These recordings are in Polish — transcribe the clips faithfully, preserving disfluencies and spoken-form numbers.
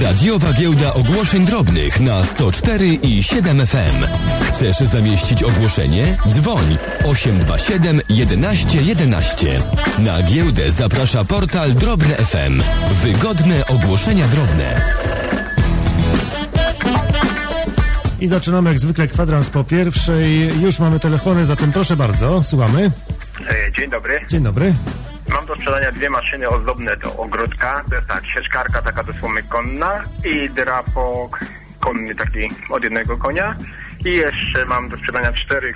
Radiowa Giełda Ogłoszeń Drobnych na sto cztery i siedem F M. Chcesz zamieścić ogłoszenie? Dzwoń osiem dwa siedem jedenaście jedenaście. Na giełdę zaprasza portal Drobne F M. Wygodne ogłoszenia drobne. I zaczynamy jak zwykle kwadrans po pierwszej. Już mamy telefony, zatem proszę bardzo, słuchamy. Dzień dobry. Dzień dobry. Mam do sprzedania dwie maszyny ozdobne do ogródka. To jest tak, sieczkarka taka dosłownie konna i drapok konny taki od jednego konia. I jeszcze mam do sprzedania cztery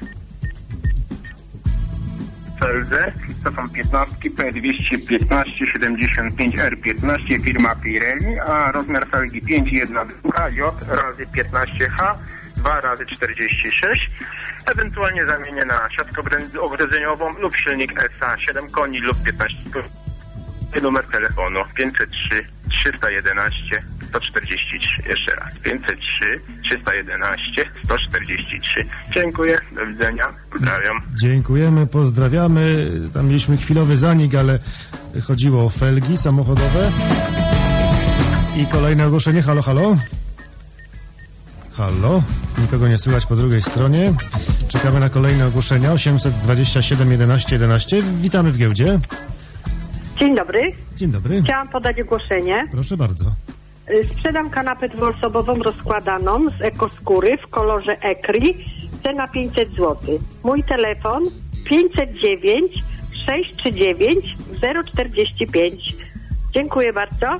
Felze. To są piętnastki P dwieście piętnaście siedemdziesiąt pięć R piętnaście firma Pirelli, a rozmiar felgi pięć i jedna druga J razy piętnaście H dwa razy czterdzieści sześć. Ewentualnie zamienię na siatkę ogrodzeniową lub silnik S A siedem koni lub piętnaście koni. Numer telefonu pięćset trzy trzysta jedenaście sto czterdzieści trzy. Jeszcze raz pięćset trzy trzysta jedenaście sto czterdzieści trzy. Dziękuję, do widzenia, pozdrawiam. Dziękujemy, pozdrawiamy. Tam mieliśmy chwilowy zanik, ale chodziło o felgi samochodowe. I kolejne ogłoszenie. Halo, halo. Halo, nikogo nie słychać po drugiej stronie. Czekamy na kolejne ogłoszenia. osiemset dwadzieścia siedem jedenaście jedenaście. Witamy w giełdzie. Dzień dobry. Dzień dobry. Chciałam podać ogłoszenie. Proszę bardzo. Sprzedam kanapę dwuosobową rozkładaną z ekoskóry w kolorze ekri. Cena pięćset złotych. Mój telefon pięćset dziewięć sześć trzy dziewięć zero czterdzieści pięć. Dziękuję bardzo.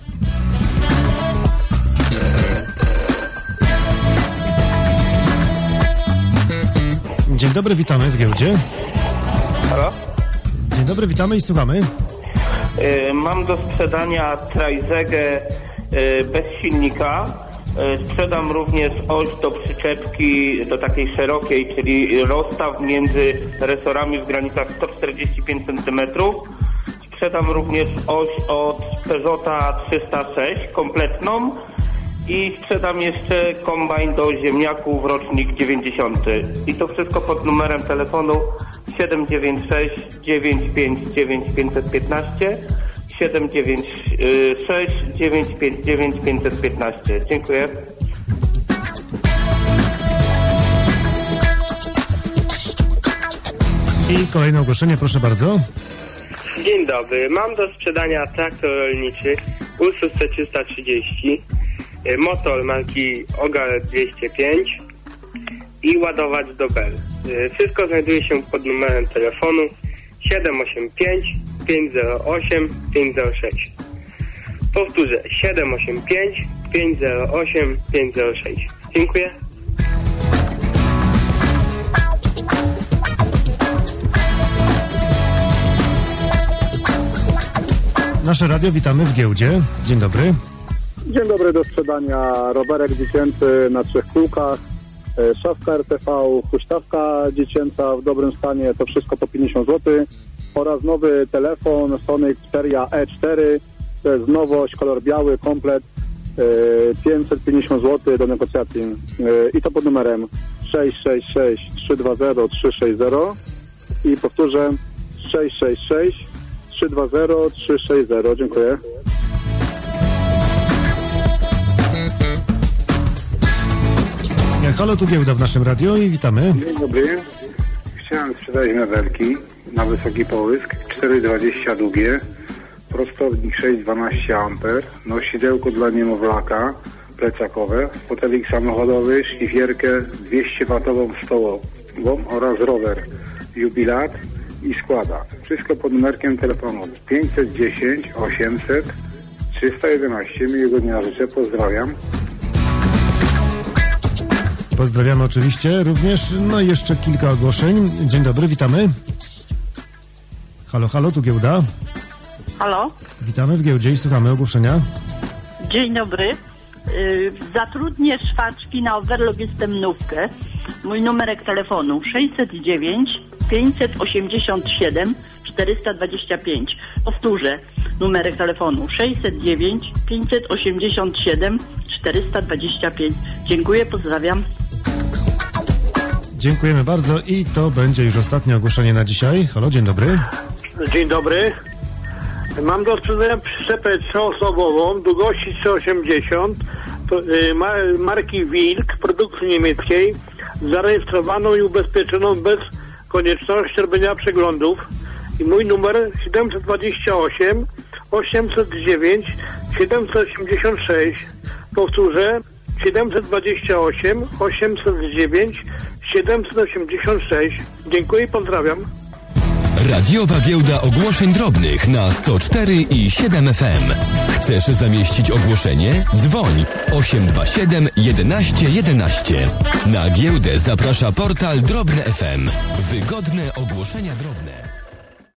Dzień dobry, witamy w giełdzie. Halo? Dzień dobry, witamy i słuchamy. Yy, mam do sprzedania Trajzegę yy, bez silnika. Yy, sprzedam również oś do przyczepki, do takiej szerokiej, czyli rozstaw między resorami w granicach sto czterdzieści pięć centymetrów. Sprzedam również oś od Peugeota trzysta sześć, kompletną. I sprzedam jeszcze kombajn do ziemniaków, rocznik dziewięćdziesiąty. I to wszystko pod numerem telefonu siedem dziewięć sześć dziewięć pięć dziewięć pięćset piętnaście, siedem dziewięć sześć dziewięć pięć dziewięć pięćset piętnaście. Dziękuję. I kolejne ogłoszenie, proszę bardzo. Dzień dobry, mam do sprzedania traktor rolniczy Ursus C trzysta trzydzieści, motor marki Ogar dwieście pięć i ładowacz do Bell. Wszystko znajduje się pod numerem telefonu siedem osiem pięć pięć zero osiem pięć zero sześć. Powtórzę, siedem osiem pięć pięć zero osiem pięć zero sześć. Dziękuję. Nasze radio, witamy w giełdzie. Dzień dobry. Dzień dobry, do sprzedania rowerek dziecięcy na trzech kółkach, szafka R T V, huśtawka dziecięca w dobrym stanie, to wszystko po pięćdziesiąt złotych oraz nowy telefon Sony Xperia E cztery, to jest nowość, kolor biały, komplet, pięćset pięćdziesiąt złotych do negocjacji i to pod numerem sześć sześć sześć trzy dwa zero trzy sześć zero i powtórzę sześć sześć sześć trzy dwa zero trzy sześć zero. Dziękuję. Halo, tu giełda w naszym radio i witamy. Dzień dobry. Chciałem sprzedać mebelki na wysoki połysk, cztery dwadzieścia długie, prostownik sześć dwanaście amper, nosidełko dla niemowlaka, plecakowe, fotelik samochodowy, szlifierkę dwieście watową stołową oraz rower, jubilat i składa. Wszystko pod numerkiem telefonu pięćset dziesięć osiemset trzysta jedenaście. Miłego dnia życzę, pozdrawiam. Pozdrawiamy oczywiście również. No i jeszcze kilka ogłoszeń. Dzień dobry, witamy. Halo, halo, tu giełda. Halo. Witamy w giełdzie i słuchamy ogłoszenia. Dzień dobry. Yy, zatrudnię szwaczki na overlock jestemnówkę. Mój numerek telefonu sześćset dziewięć pięćset osiemdziesiąt siedem czterysta dwadzieścia pięć. Powtórzę, numerek telefonu sześćset dziewięć pięćset osiemdziesiąt siedem czterysta dwadzieścia pięć. Dziękuję, pozdrawiam. Dziękujemy bardzo i to będzie już ostatnie ogłoszenie na dzisiaj. Halo, dzień dobry. Dzień dobry. Mam do sprzedania przyczepę trzyosobową długości trzysta osiemdziesiąt to, y, mar- marki Wilk, produkcji niemieckiej, zarejestrowaną i ubezpieczoną bez konieczności robienia przeglądów. I mój numer siedemset dwadzieścia osiem osiemset dziewięć siedemset osiemdziesiąt sześć. Powtórzę, siedemset dwadzieścia osiem osiemset dziewięć siedemset osiemdziesiąt sześć. Dziękuję i pozdrawiam. Radiowa Giełda Ogłoszeń Drobnych na sto cztery i siedem F M. Chcesz zamieścić ogłoszenie? Dzwoń osiem dwa siedem jedenaście jedenaście. Na giełdę zaprasza portal Drobne F M. Wygodne ogłoszenia drobne.